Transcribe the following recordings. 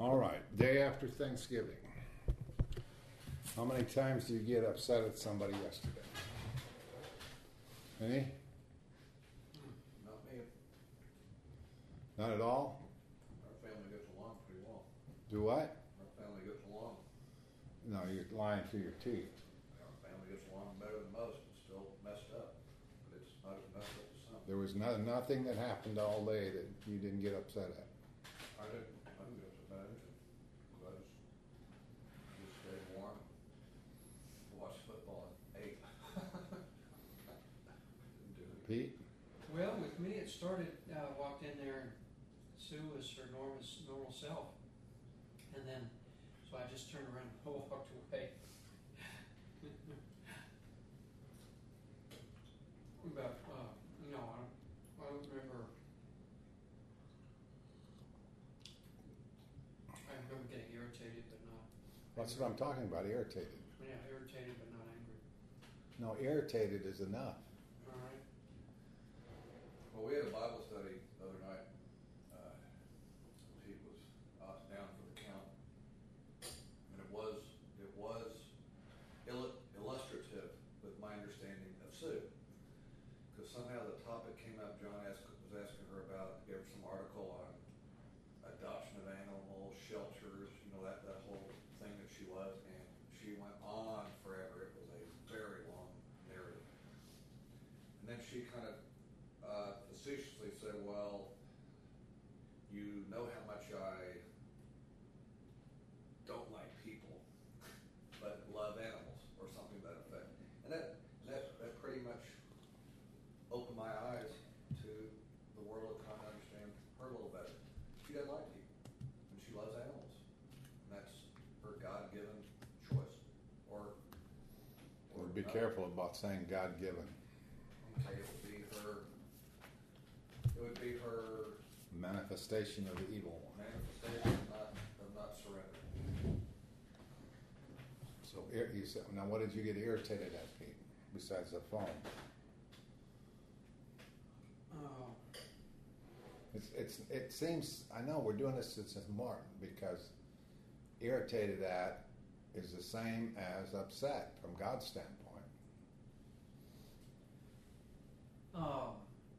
All right, day after Thanksgiving. How many times did you get upset at somebody yesterday? Any? Not me. Not at all? Our family gets along pretty well. Do what? Our family gets along. No, you're lying through your teeth. Our family gets along better than most. It's still messed up, but it's not as messed up as some. There was nothing that happened all day that you didn't get upset at. I didn't get upset about anything. I just stayed warm. Watched football at 8. Didn't do it. Pete? Well, with me, it started. Walked in there, and Sue was her normal self, and then so I just turned around and walked away. But I don't remember. I remember getting irritated, but not. That's what I'm talking about, irritated. Yeah, irritated, but not angry. No, irritated is enough. All right. Well, we had a Bible study the other night. Pete was down for the count, and it was illustrative with my understanding of Sue, because somehow the topic came up. John was asking her about, gave her some article on adoption of animals, shelters, that whole thing that she was, and she went on forever. It was a very long narrative, and then she kind of facetiously said, well, you know how much I don't like people, but love animals, or something to that effect. And that pretty much opened my eyes to the world of trying to understand her a little better. She doesn't like people, and she loves animals. And that's her God-given choice. Or Be careful about saying God-given. Okay, it would be her Manifestation of the evil one. manifestation of not surrendering. So you said, now what did you get irritated at, Pete, besides the phone? Oh. It seems, I know we're doing this since Martin, because irritated at is the same as upset from God's standpoint. Oh.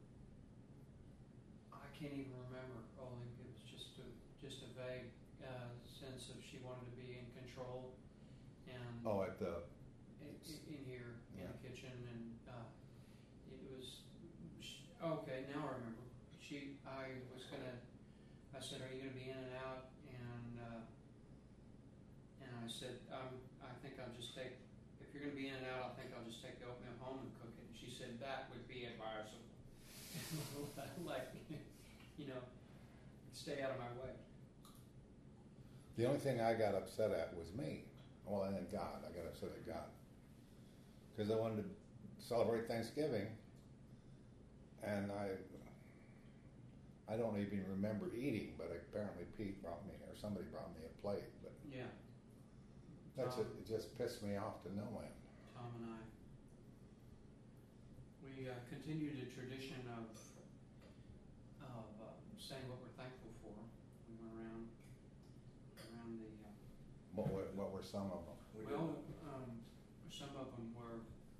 I can't even remember. Only it was just a vague sense of she wanted to be in control, and At the in here in Yeah. the kitchen, and it was okay. Now I remember. I said, "Are you going to be in and out?" And I said, "I think I'll just take. If you're going to be in and out, I think I'll just take the oatmeal home and cook it." And she said, "That would be advisable." Like, stay out of my way. The only thing I got upset at was me. Well, and then God. I got upset at God. Because I wanted to celebrate Thanksgiving, and I don't even remember eating, but apparently Pete brought me, or somebody brought me a plate. But Yeah. it just pissed me off to no end. Tom and I. We continued a tradition of saying what we're thankful for. We went around the. What were some of them? Some of them were.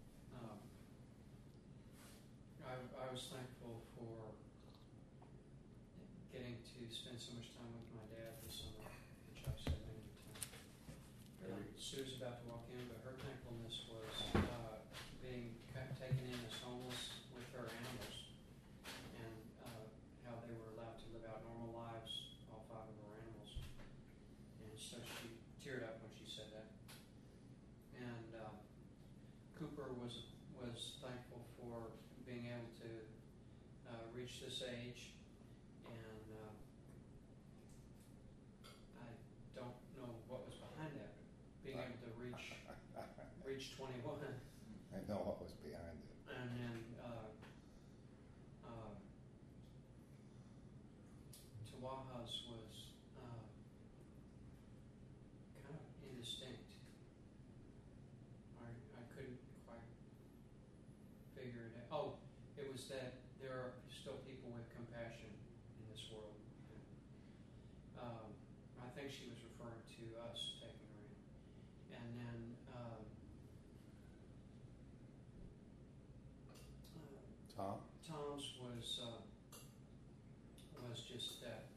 I was thankful for getting to spend so much time with my dad this summer, which I've said many times. Sue's about to walk in, but her thankfulness was being taken in as homeless with her animals, and how they were allowed to live out normal lives, all 5 of her animals. And so she teared up when she said that. And Cooper was thankful for being able to reach this age, and I don't know what was behind that, but being able to reach 21. I know what was behind it. And then Tawaha's was kind of indistinct. I couldn't quite figure it out. Oh, it was that there are still people with compassion in this world. I think think she was referring to us taking her in. And then Tom's was just that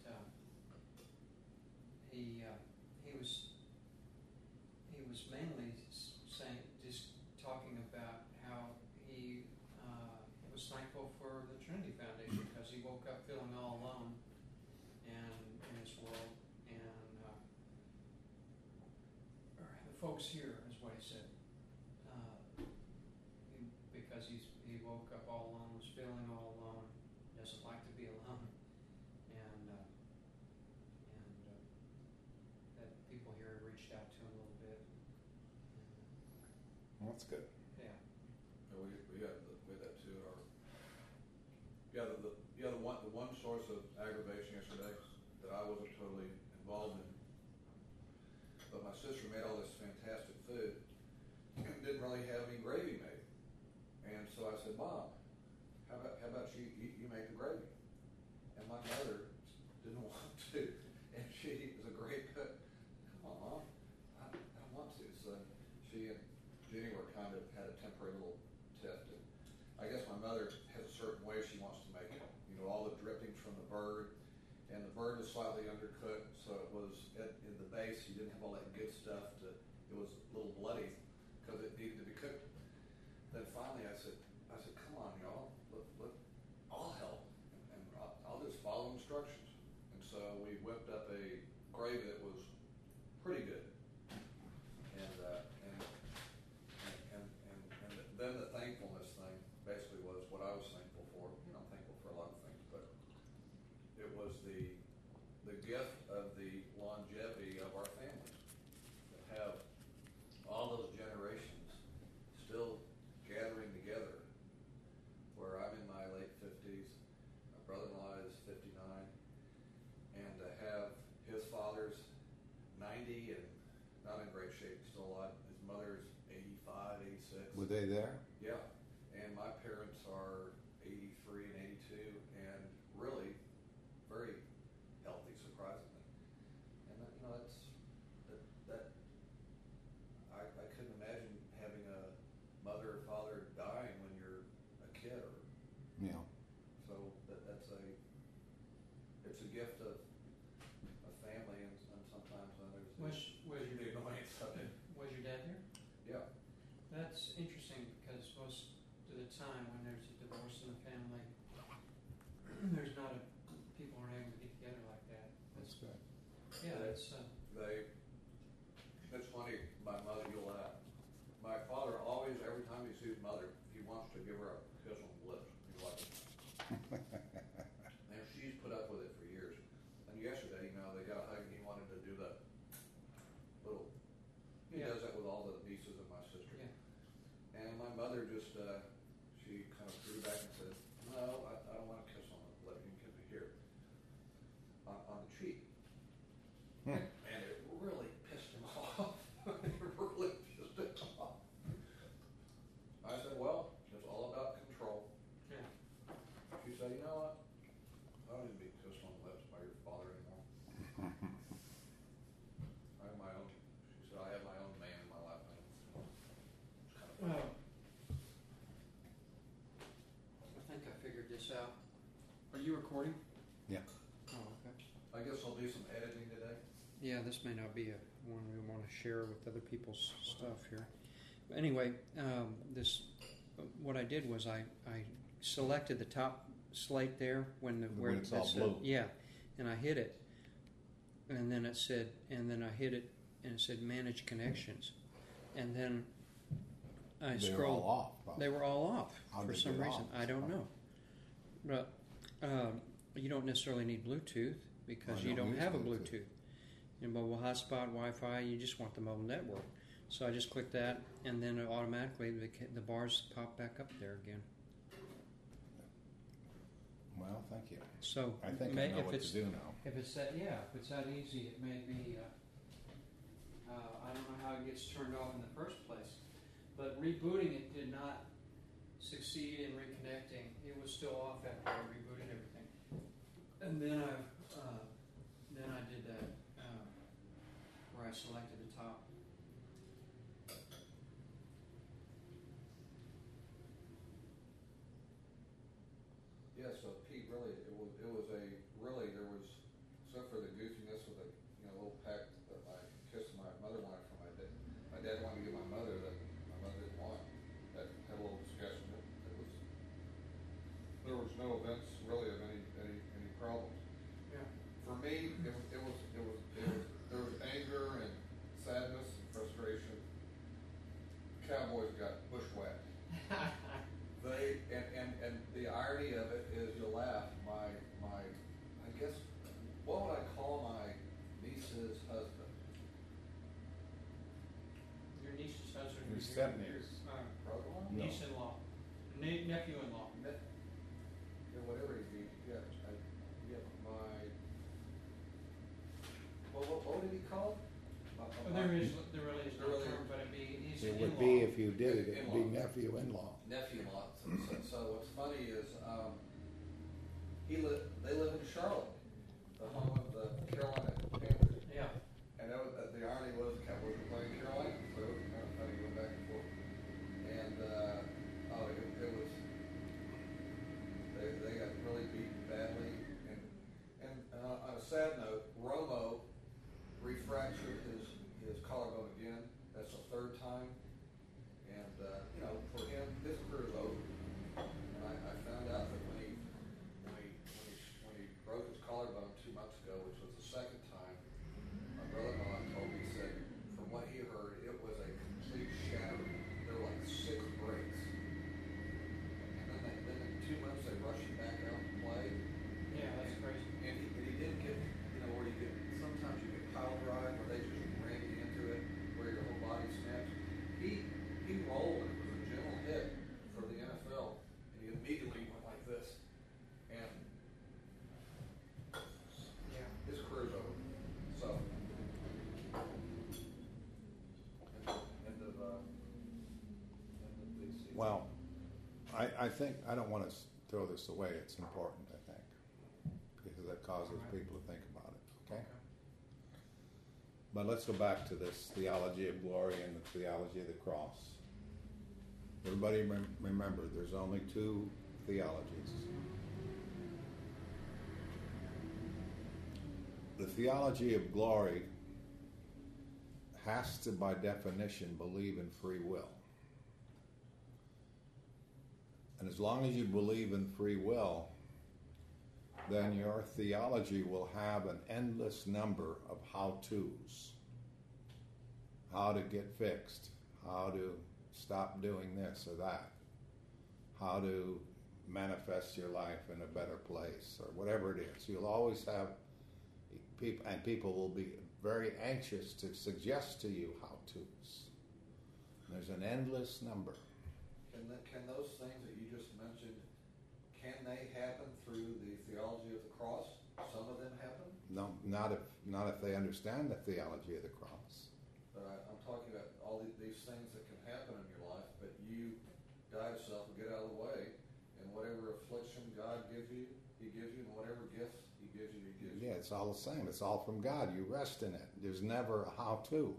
he was mainly saying, just talking about how he was thankful for the Trinity Foundation because he woke up feeling all alone and in his world, and or the folks here is what he said, because he woke up all alone, was feeling all alone, doesn't like to be alone, and that people here had reached out to him a little bit. Well, that's good. Yeah. We had that too. The one source of aggravation yesterday that I wasn't totally involved in, but my sister made all this fantastic food and didn't really have any gravy made, and so I said, Mom, how about you make the gravy? And my mother didn't want to, and she was a great cook. Come on, Mom, I don't want to. So she and Jenny were kind of had a temporary little tiff. And I guess my mother has a certain way she wants to make it. You know, all the drippings from the bird, and the bird was slightly undercooked, so it was in the base. You didn't have all that good stuff. It was a little bloody because it needed to be cooked. Then finally, I said, come on, y'all, look, I'll help, and I'll just follow instructions. And so we whipped up a gravy that was pretty good, and then the thankfulness thing basically was what I was thankful for. You know, I'm thankful for a lot of things, but it was the gift of the longevity of our families that have all those generations still gathering together, where I'm in my late 50s, my brother-in-law is 59, and to have his father's 90 and not in great shape, still alive. His mother's 85, 86. Were they there? Yeah, and my parents are 83 and 82, and really very healthy, surprisingly. And you know, that I couldn't imagine having a mother or father dying when you're a kid, or Yeah. so it's a gift of family, and sometimes others. Was the annoyance of it. Was your dad here? Yeah. That's interesting because most of the time when there's a divorce in the family, there's not people aren't able to get together like that. That's good. Yeah, it's It's funny, my mother, you'll laugh. My father always, every time he sees mother, he wants to give her a kiss on the lips. He's like, and she's put up with it for years. And yesterday, they got a hug, and he wanted to do the little, he does that with all the nieces and my sister. yeah. And my mother just, she kind of threw back and said, no, I don't want to kiss on the lip. You can kiss me here. On the cheek. Hmm. And it really pissed him off. It really pissed him off. I said, well, it's all about control. Yeah. She said, you know what? I don't need to be kissed on the lips by your father anymore. I have my own, she said, I have my own man in my life. And it's kind of funny. I think I figured this out. Are you recording? Yeah. Oh, okay. I guess I'll do some editing today. Yeah, this may not be one we want to share with other people's stuff here. But anyway, what I did was I selected the top slate there when When it's all blue. Yeah, and I hit it, and then it said, and then I hit it, and it said manage connections, and then I They scrolled. were all off. Probably. They were all off How for did some they reason. off? I don't know, but you don't necessarily need Bluetooth because I you don't don't use have a Bluetooth. Bluetooth. Your mobile hotspot, Wi-Fi, you just want the mobile network. So I just clicked that, and then automatically the bars pop back up there again. Well, thank you. So I think I know what to do now. If it's that easy, it may be. I don't know how it gets turned off in the first place, but rebooting it did not succeed in reconnecting. It was still off after I rebooted everything, and then I did that I selected the top. Yeah, so Pete, really, it was a, really, there was, except for the goofiness with the, little peck that I kissed my mother wanted from my dad. My dad wanted to give my mother that my mother didn't want. That had a little discussion. There was no events really of any problems. Yeah. For me, there was anger and sadness and frustration. Cowboys got bushwhacked. They and the irony of it is, you laugh. My I guess, what would I call my niece's husband? Your niece's husband. Your step-niece. Brother-in-law? No. Niece-in-law. Nephew-in-law. Yeah, whatever he be. Yeah, my. What did he call it? Well, there really is no There really term, but he's It an would in-law. be, if you did it, it would be In-law. nephew-in-law. Nephew-in-law. So what's funny is, they live in Charlotte, the home of the Carolina Panthers. Yeah. And that was, the irony was the Cowboys were playing Carolina, so it was kind of funny going back and forth. And it was, they got really beaten badly. And on a sad note, Romo refractured his collarbone again. That's the third time. And for him, his career is over. And I found out that when he broke his collarbone 2 months ago, which was the second time, my brother-in-law told me, he said, from what he heard, it was a complete shattering. There were like 6 breaks. And then in 2 months they rushed him back out to play. Yeah, that's crazy. And he didn't get, where you get, sometimes you get pile drive where they just ram you into it, where your whole body snaps. He rolled, and it was a gentle hit for the NFL, and he immediately went like this. And Yeah. his career's over. So, end of the season. Well, I think, I don't want to throw this away, it's important, I think, because that causes people to think about it, okay? But let's go back to this theology of glory and the theology of the cross. Everybody remember, there's only 2 theologies. The theology of glory has to, by definition, believe in free will. And as long as you believe in free will, then your theology will have an endless number of how-tos. How to get fixed, how to stop doing this or that, how to manifest your life in a better place, or whatever it is. You'll always have people, and people will be very anxious to suggest to you how-tos. There's an endless number. Can those things that you just mentioned, can they happen through the theology of the cross? Some of them happen? No, not if they understand the theology of the cross. But I'm talking about all these things that can happen in your life, but you die to self and get out of the way, and whatever affliction God gives you, He gives you, and whatever gifts He gives you, He gives you. Yeah, it's all the same. It's all from God. You rest in it. There's never a how-to.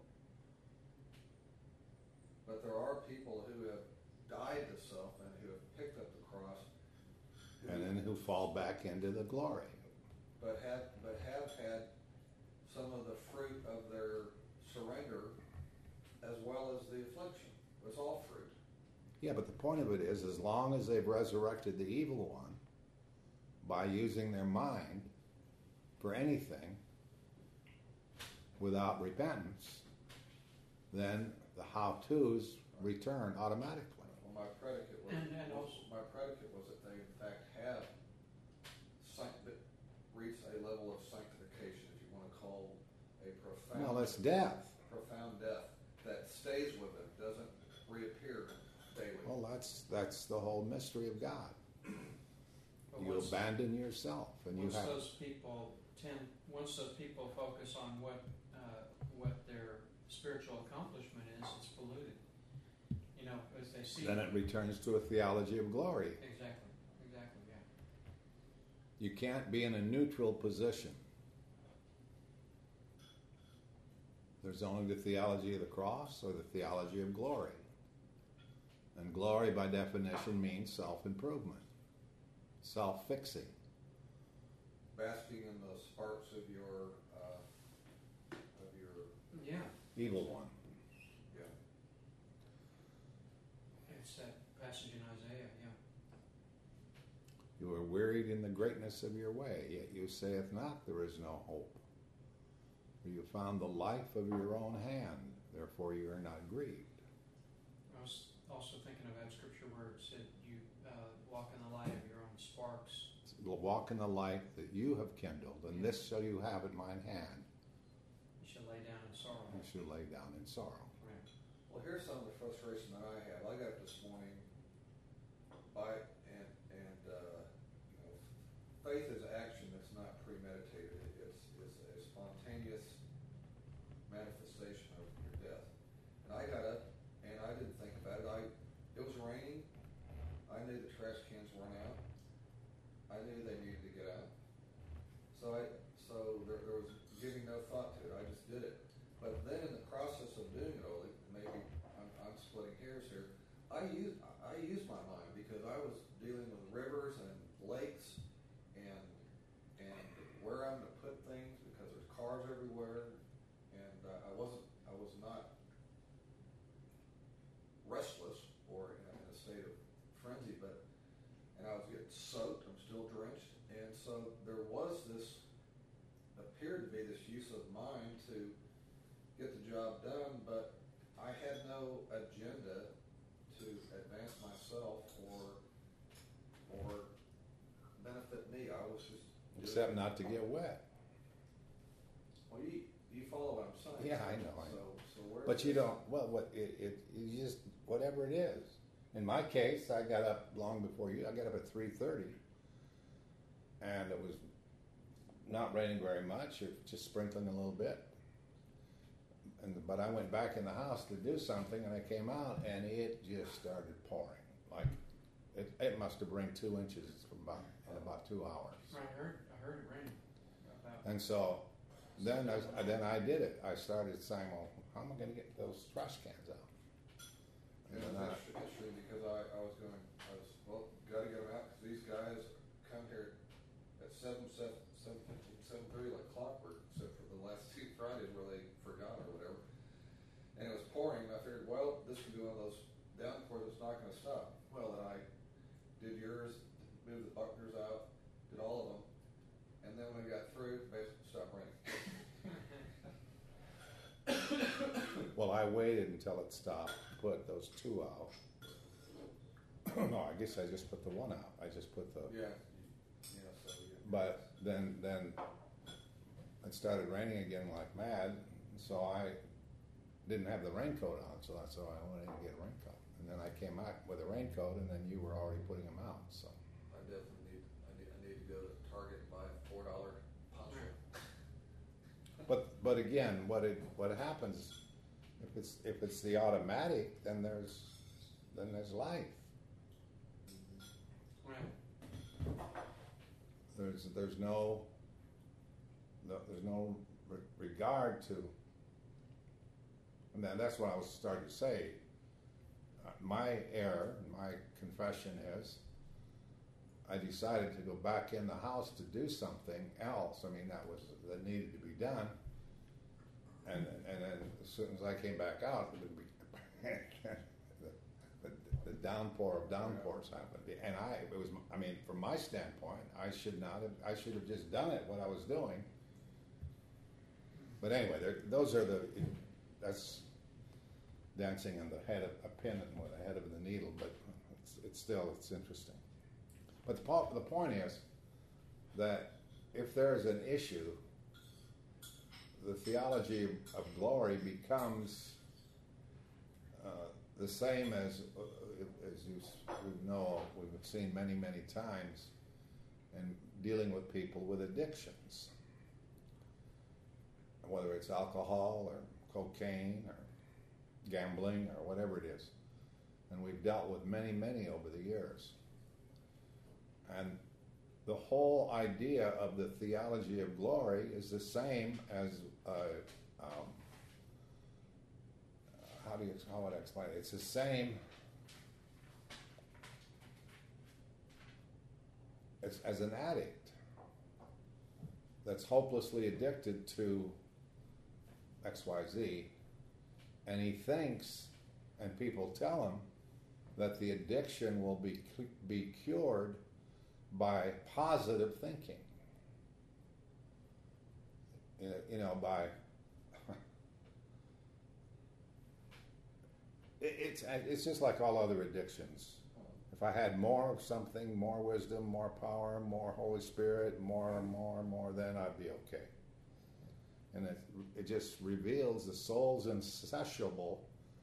But there are people who have died to self and who have picked up the cross, And then who fall back into the glory. but have had some of the fruit of their surrender, as well as the affliction. It's all fruit. Yeah, but the point of it is, as long as they've resurrected the evil one by using their mind for anything without repentance, then the how-tos return automatically. Well, my predicate was And also- that they in fact have reached a level of sanctification, if you want to call a profound. No, that's death. Profound death that stays with them, doesn't reappear daily. Well, that's the whole mystery of God. But You once- abandon yourself, and you Once have. those people focus on what their spiritual accomplishment is, it's polluted. As they see. Then it returns to a theology of glory. Exactly, yeah. You can't be in a neutral position. There's only the theology of the cross or the theology of glory. And glory, by definition, means self-improvement, self-fixing. Basking in the sparks of your Yeah, Evil one. yeah. it's that passage in Isaiah, yeah. You are wearied in the greatness of your way, yet you saith not, there is no hope. For you found the life of your own hand, therefore you are not grieved. I was also thinking of that scripture where it said you walk in the light of your own sparks. Walk in the light that you have kindled, and this shall you have at mine hand. You shall lay down in sorrow. You shall lay down in sorrow. Right. Well, here's some of the frustration that I have. I got up this morning, faith is action that's not premeditated. It's a spontaneous manifestation of your death. And I got up and I didn't think about it. It was raining. I knew the trash cans weren't out. I knew they needed to get out. So there was giving no thought to it. I just did it. But then in the process of doing it all, maybe I'm splitting hairs here. I used my mind because I was dealing with rivers and lakes and where I'm going to put things because there's cars everywhere, and I was not restless or in a state of frenzy, and I was getting soaked. I'm still drenched, and so there was appeared to be this use of mind to get the job done, but I had no agenda to advance myself or benefit me. I was just Except not to get wet. Well, you follow what I'm saying. Yeah, I know. So where? But you don't. Well, you just whatever it is. In my case, I got up long before you. I got up at 3:30, and it was not raining very much. It was just sprinkling a little bit. But I went back in the house to do something, and I came out, and it just started pouring. Like it must have rained 2 inches in about 2 hours. Right, I heard it raining. And so then I did it. I started saying, well, how am I going to get those trash cans out? It was interesting because I was got to get them out because these guys come here at 7:30 like clockwork, except for the last 2 Fridays where they forgot or whatever. And it was pouring, and I figured, well, this could be one of those downpours that's not going to stop. Well, then I did yours, moved the buckners out, did all of them, and then when we got through, basically stopped raining. Well, I waited until it stopped, put those 2 out. No, I guess I just put the 1 out. I just put the... Yeah. But then it started raining again like mad, so I didn't have the raincoat on, so that's why I wanted to get a raincoat. And then I came out with a raincoat, and then you were already putting them out, so... I definitely need to go to Target and buy a $4 poncho. But again, what happens if it's the automatic, then there's life. Right. There's no regard to, and that's what I was starting to say. My error, my confession is, I decided to go back in the house to do something else. I mean, that needed to be done. And then as soon as I came back out, the downpour of downpours happened. And from my standpoint, I should have just done it, what I was doing. But anyway, that's dancing on the head of a pin with the head of the needle, but it's interesting. But the point is that if there's an issue, the theology of glory becomes the same as we've seen many, many times in dealing with people with addictions, whether it's alcohol or cocaine or gambling or whatever it is. And we've dealt with many, many over the years. And the whole idea of the theology of glory is the same as how would I explain it? It's the same as an addict that's hopelessly addicted to XYZ, and he thinks, and people tell him, that the addiction will be cured by positive thinking. By it's just like all other addictions. If I had more of something, more wisdom, more power, more Holy Spirit, more and more and more, then I'd be okay. And it just reveals the soul's insatiable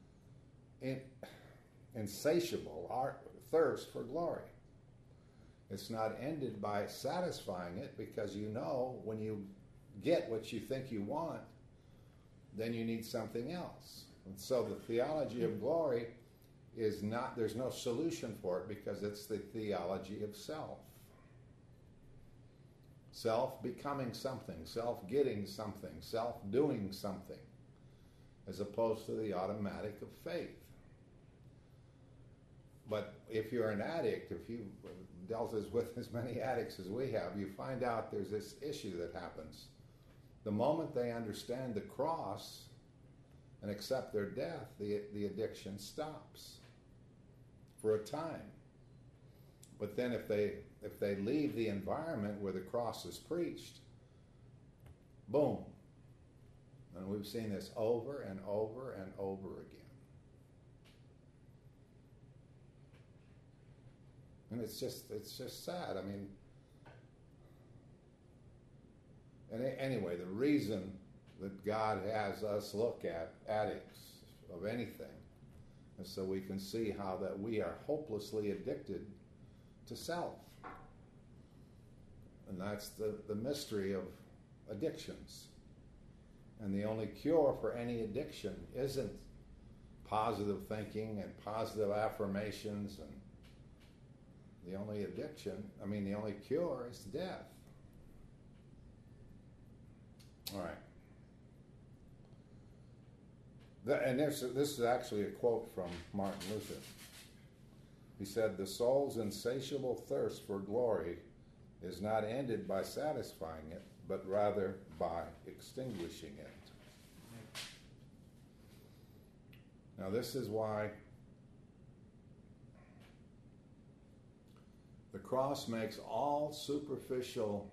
thirst for glory. It's not ended by satisfying it, because when you get what you think you want, then you need something else. And so the theology of glory is not, there's no solution for it, because it's the theology of self. Self becoming something, self getting something, self doing something, as opposed to the automatic of faith. But if you're an addict, if you dealt with as many addicts as we have, you find out there's this issue that happens. The moment they understand the cross and accept their death, the addiction stops for a time. But then if they leave the environment where the cross is preached, boom. And we've seen this over and over and over again. And it's just sad. I mean, and anyway, the reason that God has us look at addicts of anything is so we can see how that we are hopelessly addicted to self. And that's the mystery of addictions. And the only cure for any addiction isn't positive thinking and positive affirmations, and the only cure is death. All right. And this is actually a quote from Martin Luther. He said, "The soul's insatiable thirst for glory is not ended by satisfying it, but rather by extinguishing it." Now, this is why the cross makes all superficial,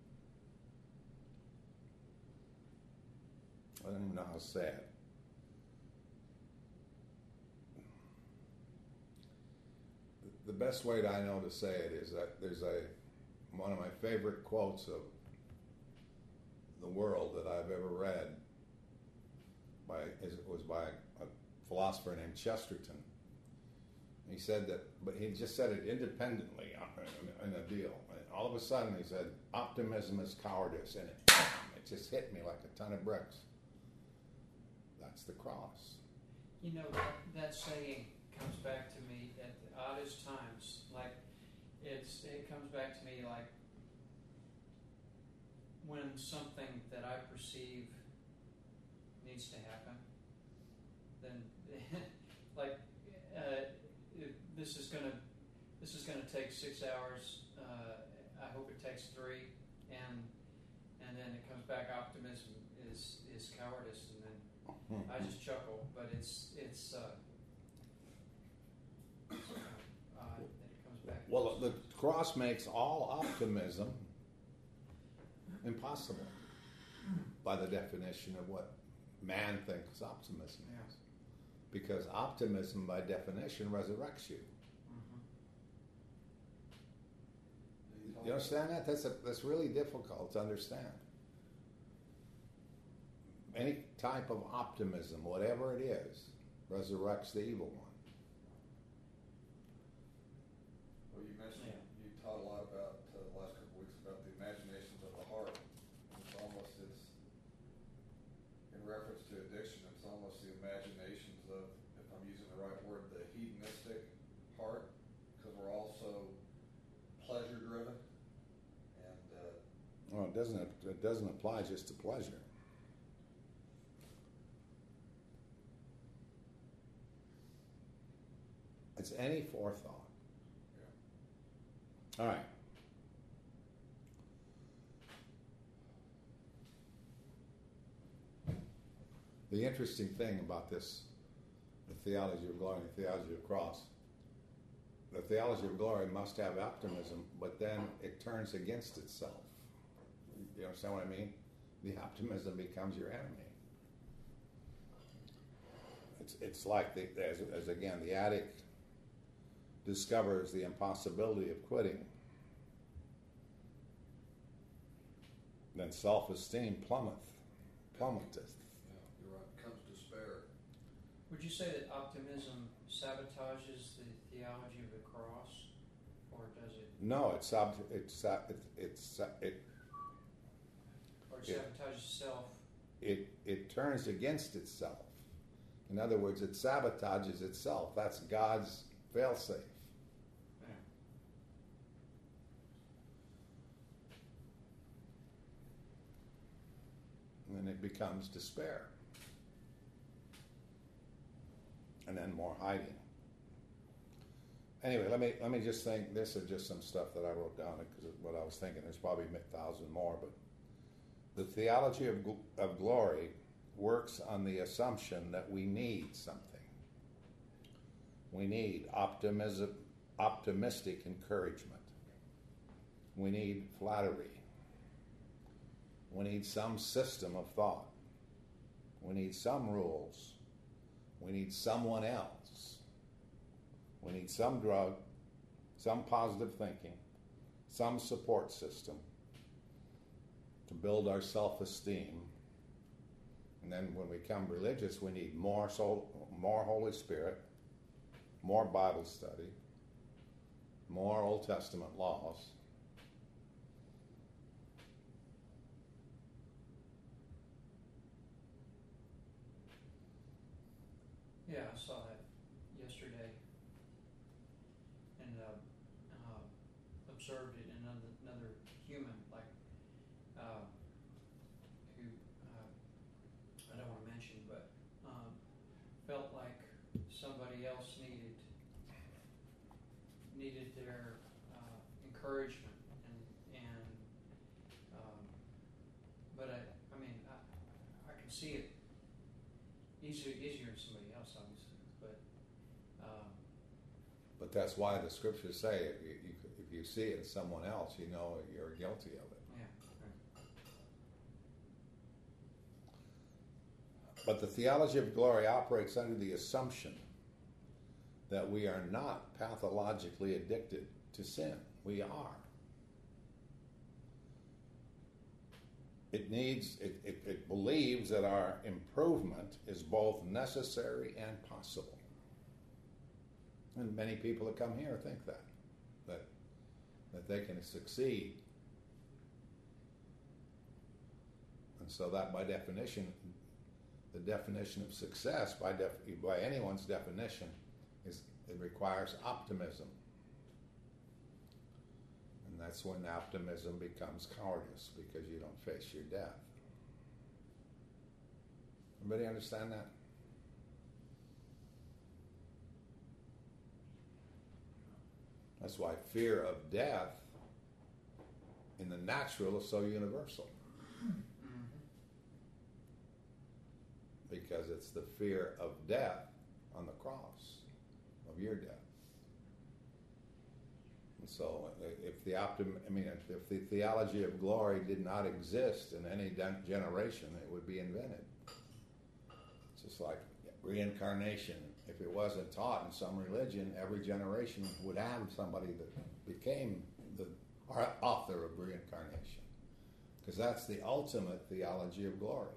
I don't even know how to say it. The best way that I know to say it is that there's one of my favorite quotes of the world that I've ever read. It was by a philosopher named Chesterton. He said that, but he just said it independently in a deal. And all of a sudden he said, "Optimism is cowardice," and it just hit me like a ton of bricks. That's the cross. You know, that saying comes back to me at the oddest times. Like, it comes back to me like when something that I perceive needs to happen, then like this is gonna take 6 hours. I hope it takes 3, and then it comes back. Optimism is cowardice, and then I just chuckle. But it's odd that it comes back. Well, the cross makes all optimism impossible by the definition of what man thinks optimism is. Because optimism, by definition, resurrects you. You understand that? That's really difficult to understand. Any type of optimism, whatever it is, resurrects the evil one. Well, you mentioned, you taught a lot about the last couple of weeks about the imaginations of the heart. It's in reference to addiction, it's almost the imaginations of, if I'm using the right word, the hedonistic heart, because we're also pleasure driven. And well, it doesn't apply just to pleasure. It's any forethought. Yeah. All right. The interesting thing about this, the theology of glory and the theology of cross, the theology of glory must have optimism, but then it turns against itself. You understand what I mean? The optimism becomes your enemy. It's like, as again, the addict discovers the impossibility of quitting. Then self-esteem plummeteth. Yeah, you're right. Comes despair. Would you say that optimism sabotages the theology of the cross, or does it? No, it Or it sabotages self? it turns against itself. In other words, it sabotages itself. That's God's failsafe. Yeah. And then it becomes despair. And then more hiding. Anyway, let me just think. This is just some stuff that I wrote down because of what I was thinking. There's probably 1,000 more, but the theology of glory works on the assumption that we need something. We need optimistic encouragement. We need flattery. We need some system of thought. We need some rules. We need someone else. We need some drug, some positive thinking, some support system to build our self-esteem. And then when we become religious, we need more Holy Spirit, more Bible study, more Old Testament laws. Yeah, I saw that yesterday and observed it in another human, like who I don't want to mention, but felt like somebody else needed their encouragement, and but I mean I can see it easier in somebody else, obviously, But that's why the scriptures say if you see it in someone else, you know you're guilty of it. yeah. But the theology of glory operates under the assumption that we are not pathologically addicted to sin. We are. It believes that our improvement is both necessary and possible. And many people that come here think that they can succeed. And so that by definition, the definition of success by anyone's definition is it requires optimism. And that's when optimism becomes cowardice because you don't face your death. Everybody understand that? That's why fear of death in the natural is so universal. Mm-hmm. Because it's the fear of death on the cross, of your death. And so if the theology of glory did not exist in any generation, it would be invented. It's just like reincarnation. If it wasn't taught in some religion, every generation would have somebody that became the author of reincarnation. Because that's the ultimate theology of glory.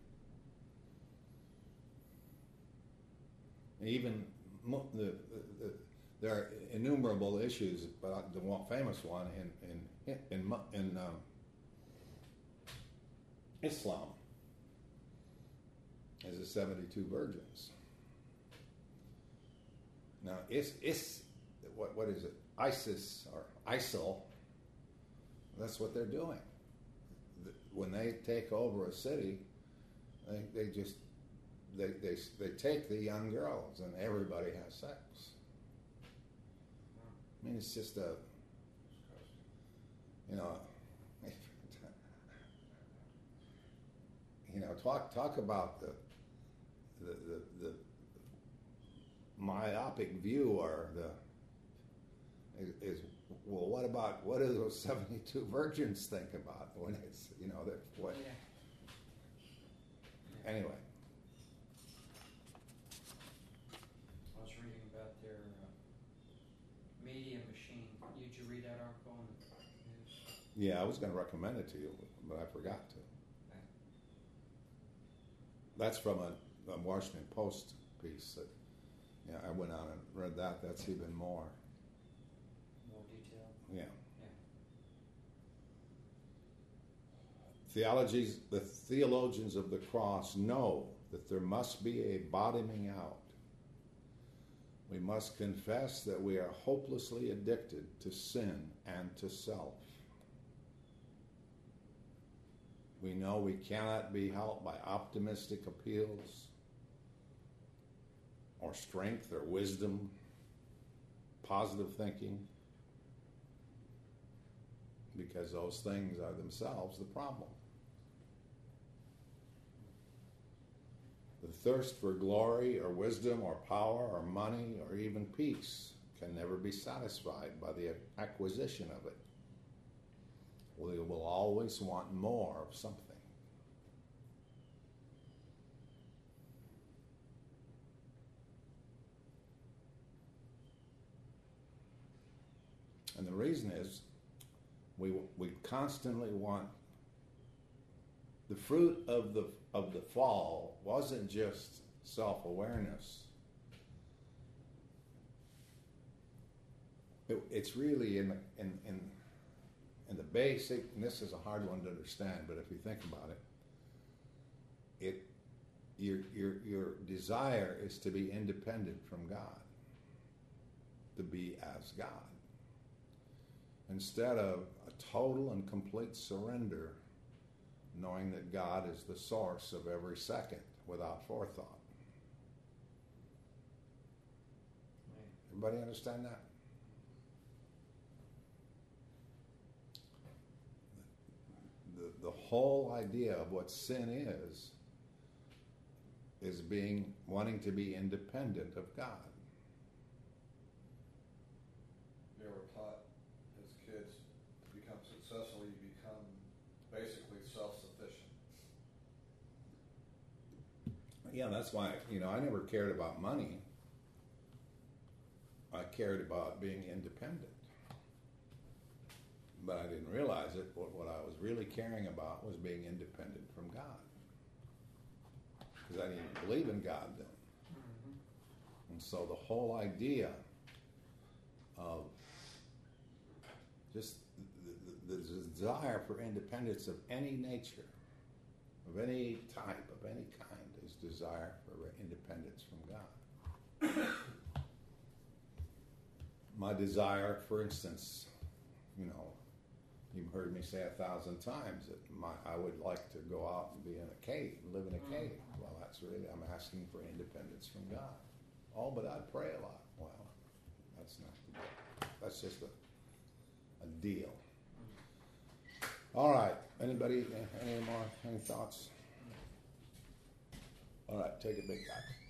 Even there are innumerable issues, but the one famous one in Islam is the 72 virgins. Now, what is it? ISIS or ISIL. That's what they're doing. When they take over a city, they take the young girls and everybody has sex. mean, it's just a, you know, talk about the myopic view, or is well, what do those 72 virgins think about when it's, what? Yeah. Anyway. I was reading about their media machine. Did you read that article on the news? Yeah, I was going to recommend it to you, but I forgot to. Okay. That's from a Washington Post piece that, I went on and read that. That's even more. More detail. Yeah. Yeah. The theologians of the cross know that there must be a bottoming out. We must confess that we are hopelessly addicted to sin and to self. We know we cannot be helped by optimistic appeals or strength or wisdom, positive thinking, because those things are themselves the problem. The thirst for glory or wisdom or power or money or even peace can never be satisfied by the acquisition of it. We will always want more of something. And the reason is we constantly want the fruit of the fall wasn't just self-awareness. It's really in the basic, and this is a hard one to understand, but if you think about it, your desire is to be independent from God, to be as God, instead of a total and complete surrender, knowing that God is the source of every second without forethought. Right. Everybody understand that? The whole idea of what sin is wanting to be independent of God. You were taught as kids to become successful, you become basically self-sufficient. Yeah, that's why, I never cared about money. I cared about being independent. But I didn't realize it. What I was really caring about was being independent from God. Because I didn't even believe in God then. Mm-hmm. And so the whole idea of just the desire for independence of any nature, of any type, of any kind, is desire for independence from God. My desire, for instance, you've heard me say 1,000 times that I would like to go out and be in a cave, live in a cave. Well, I'm asking for independence from God. Oh, but I'd pray a lot. Well, that's not the deal. That's just a deal. All right. Anybody, any thoughts? All right, take a big dive.